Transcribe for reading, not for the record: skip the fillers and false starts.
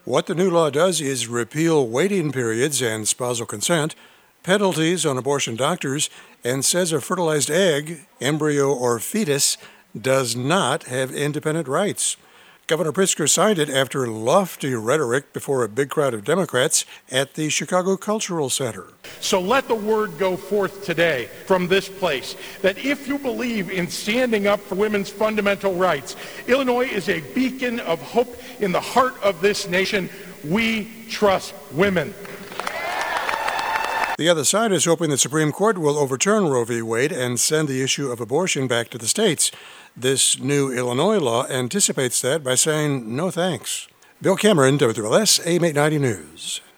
What the new law does is repeal waiting periods and spousal consent, penalties on abortion doctors, and says a fertilized egg, embryo, or fetus does not have independent rights. Governor Pritzker signed it after lofty rhetoric before a big crowd of Democrats at the Chicago Cultural Center. So let the word go forth today from this place that if you believe in standing up for women's fundamental rights, Illinois is a beacon of hope in the heart of this nation. We trust women. The other side is hoping the Supreme Court will overturn Roe v. Wade and send the issue of abortion back to the states. This new Illinois law anticipates that by saying no thanks. Bill Cameron, WLS AM 890 News.